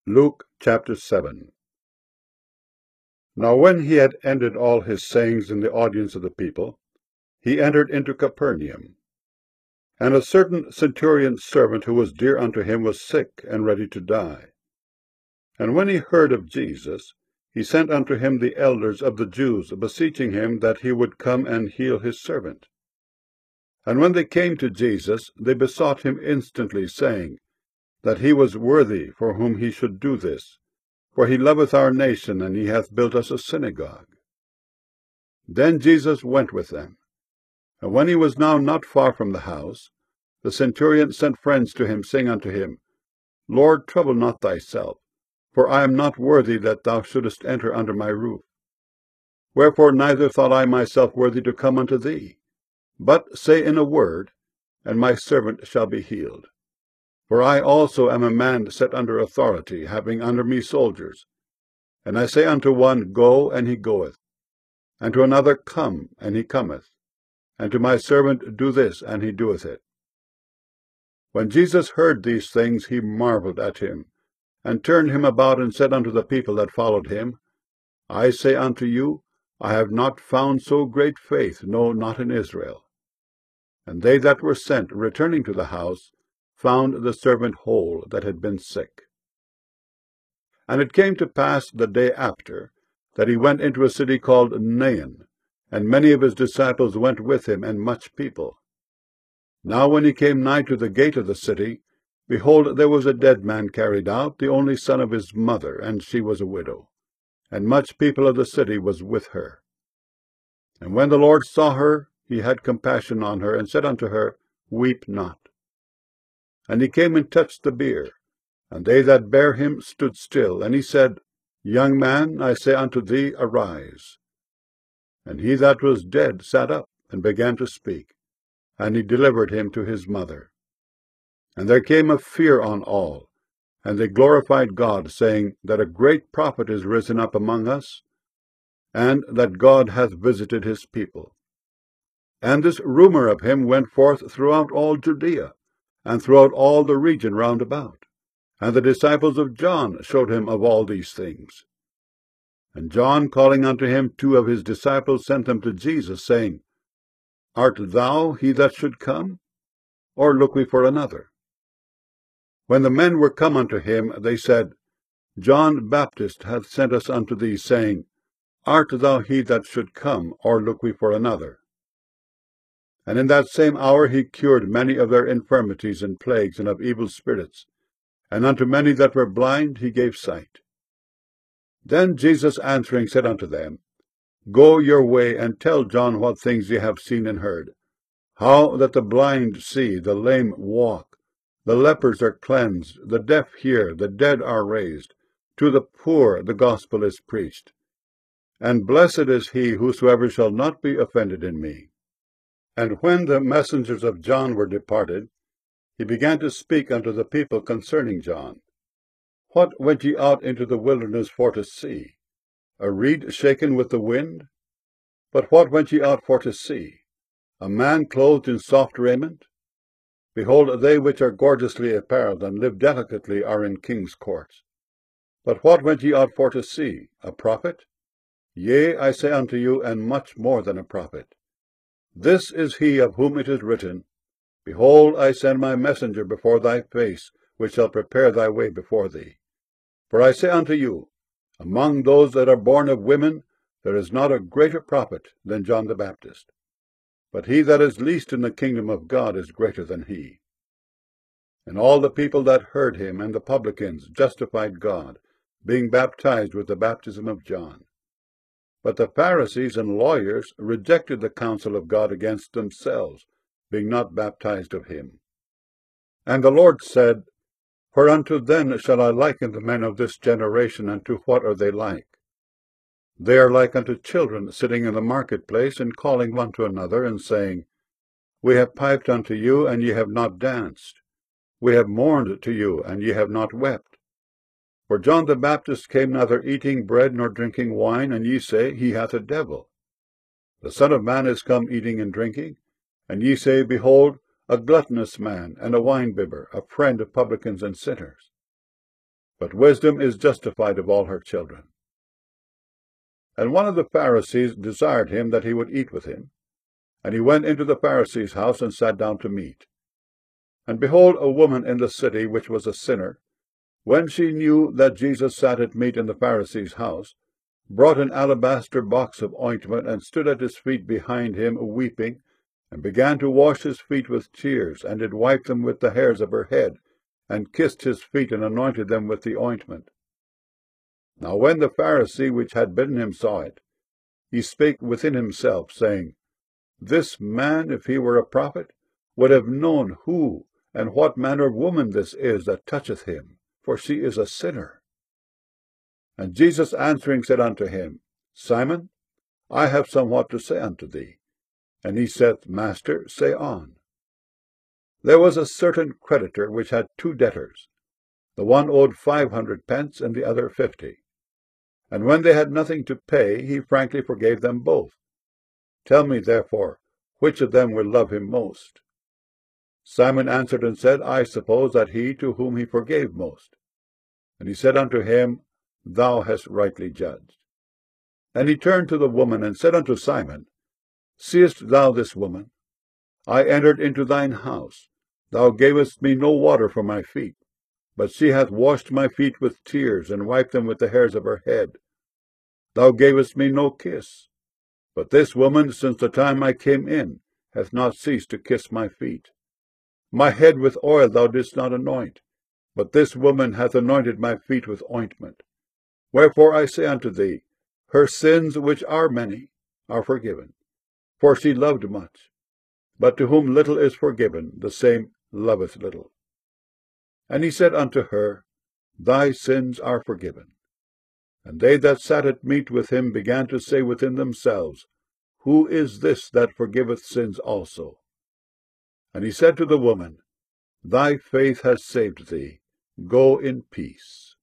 Luke chapter 7. Now when he had ended all his sayings in the audience of the people, he entered into Capernaum. And a certain centurion's servant who was dear unto him was sick and ready to die. And when he heard of Jesus, he sent unto him the elders of the Jews, beseeching him that he would come and heal his servant. And when they came to Jesus, they besought him instantly, saying, that he was worthy for whom he should do this, for he loveth our nation, and he hath built us a synagogue. Then Jesus went with them. And when he was now not far from the house, the centurion sent friends to him, saying unto him, Lord, trouble not thyself, for I am not worthy that thou shouldest enter under my roof. Wherefore neither thought I myself worthy to come unto thee. But say in a word, and my servant shall be healed. For I also am a man set under authority, having under me soldiers. And I say unto one, Go, and he goeth, and to another, Come, and he cometh, and to my servant, Do this, and he doeth it. When Jesus heard these things, he marveled at him, and turned him about, and said unto the people that followed him, I say unto you, I have not found so great faith, no, not in Israel. And they that were sent, returning to the house, found the servant whole that had been sick. And it came to pass the day after, that he went into a city called Nain, and many of his disciples went with him, and much people. Now when he came nigh to the gate of the city, behold, there was a dead man carried out, the only son of his mother, and she was a widow. And much people of the city was with her. And when the Lord saw her, he had compassion on her, and said unto her, Weep not. And he came and touched the bier, and they that bare him stood still. And he said, Young man, I say unto thee, arise. And he that was dead sat up, and began to speak, and he delivered him to his mother. And there came a fear on all, and they glorified God, saying, that a great prophet is risen up among us, and that God hath visited his people. And this rumor of him went forth throughout all Judea, and throughout all the region round about. And the disciples of John showed him of all these things. And John, calling unto him 2 of his disciples, sent them to Jesus, saying, Art thou he that should come, or look we for another? When the men were come unto him, they said, John Baptist hath sent us unto thee, saying, Art thou he that should come, or look we for another? And in that same hour he cured many of their infirmities and plagues, and of evil spirits, and unto many that were blind he gave sight. Then Jesus answering said unto them, Go your way, and tell John what things ye have seen and heard, how that the blind see, the lame walk, the lepers are cleansed, the deaf hear, the dead are raised, to the poor the gospel is preached. And blessed is he whosoever shall not be offended in me. And when the messengers of John were departed, he began to speak unto the people concerning John. What went ye out into the wilderness for to see? A reed shaken with the wind? But what went ye out for to see? A man clothed in soft raiment? Behold, they which are gorgeously apparelled and live delicately are in king's courts. But what went ye out for to see? A prophet? Yea, I say unto you, and much more than a prophet. This is he of whom it is written, Behold, I send my messenger before thy face, which shall prepare thy way before thee. For I say unto you, among those that are born of women, there is not a greater prophet than John the Baptist. But he that is least in the kingdom of God is greater than he. And all the people that heard him and the publicans justified God, being baptized with the baptism of John. But the Pharisees and lawyers rejected the counsel of God against themselves, being not baptized of him. And the Lord said, Whereunto then shall I liken the men of this generation, and to what are they like? They are like unto children sitting in the marketplace, and calling one to another, and saying, We have piped unto you, and ye have not danced. We have mourned to you, and ye have not wept. For John the Baptist came neither eating bread nor drinking wine, and ye say, He hath a devil. The Son of Man is come eating and drinking, and ye say, Behold, a gluttonous man, and a winebibber, a friend of publicans and sinners. but wisdom is justified of all her children. And one of the Pharisees desired him that he would eat with him. And he went into the Pharisee's house, and sat down to meat. And behold, a woman in the city, which was a sinner, when she knew that Jesus sat at meat in the Pharisee's house, brought an alabaster box of ointment, and stood at his feet behind him, weeping, and began to wash his feet with tears, and did wipe them with the hairs of her head, and kissed his feet, and anointed them with the ointment. Now when the Pharisee which had bidden him saw it, he spake within himself, saying, This man, if he were a prophet, would have known who and what manner of woman this is that toucheth him, for she is a sinner. And Jesus answering said unto him, Simon, I have somewhat to say unto thee. And he said, Master, say on. There was a certain creditor which had 2 debtors. The one owed 500 pence, and the other 50. And when they had nothing to pay, he frankly forgave them both. Tell me, therefore, which of them will love him most? Simon answered and said, I suppose that he to whom he forgave most. And he said unto him, Thou hast rightly judged. And he turned to the woman, and said unto Simon, Seest thou this woman? I entered into thine house. Thou gavest me no water for my feet, but she hath washed my feet with tears, and wiped them with the hairs of her head. Thou gavest me no kiss, but this woman, since the time I came in, hath not ceased to kiss my feet. My head with oil thou didst not anoint, but this woman hath anointed my feet with ointment. Wherefore I say unto thee, her sins, which are many, are forgiven, for she loved much. But to whom little is forgiven, the same loveth little. And he said unto her, Thy sins are forgiven. And they that sat at meat with him began to say within themselves, Who is this that forgiveth sins also? And he said to the woman, Thy faith has saved thee. Go in peace.